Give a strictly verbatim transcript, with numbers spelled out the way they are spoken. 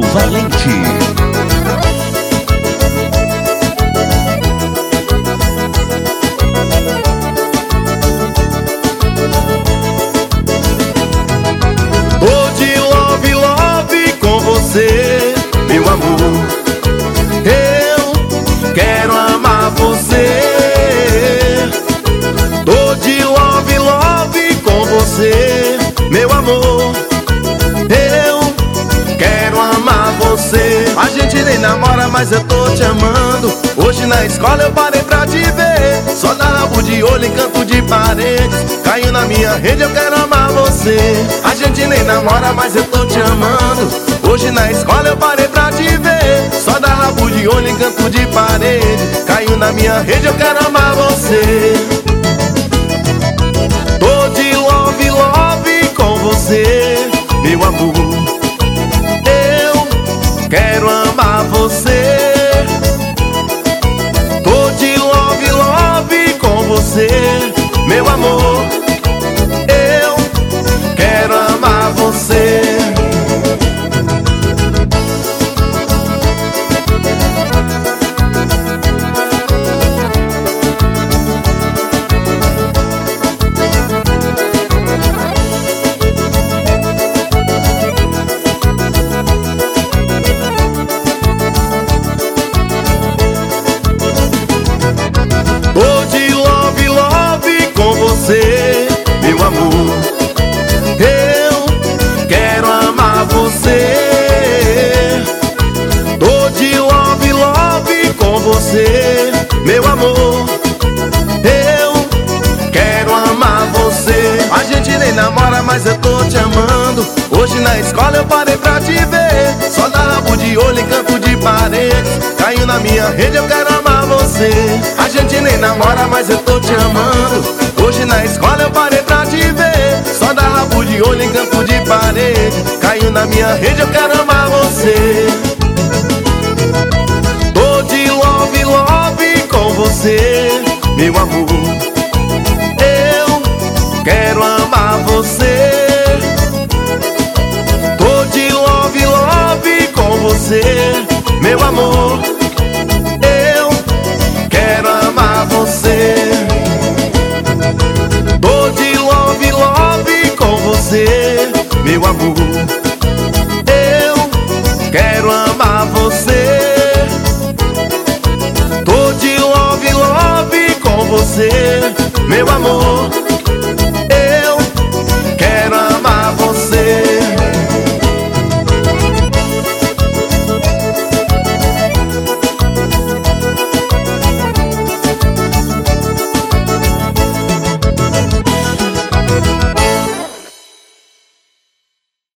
Valente. Tô de love, love com você, meu amor. Eu quero amar você. Tô de love, love com você, meu amor. Eu quero amar você. A gente nem namora, mas eu tô te amando. Hoje na escola eu parei pra te ver. Só dá rabo de olho em canto de parede. Caiu na minha rede, eu quero amar você. A gente nem namora, mas eu tô te amando. Hoje na escola eu parei pra te ver. Só dá rabo de olho em canto de parede. Caiu na minha rede, eu quero amar você. Tô de love, love com você, meu amor. Eu quero amar você. Tô de love, love com você, meu amor. Eu quero amar você. Tô de love, love com você, meu amor. Eu quero amar você. Tô de love, love com você, meu amor. Eu quero amar você. A gente nem namora, mas eu tô te amando. Hoje na escola eu parei pra te ver. Só dá rabo de olho em canto de parede. Caiu na minha rede, eu quero amar você. A gente nem namora, mas eu tô te amando. Hoje na escola eu parei pra te ver. Só dá rabo de olho em canto de parede. Caiu na minha rede, eu quero amar você. Tô de love, love com você, meu amor. Eu quero amar você. Tô de love, love com você, meu amor. Eu quero amar você. Tô de love, love com você, meu amor. Eu quero amar você. Tô de love, love com você, meu amor.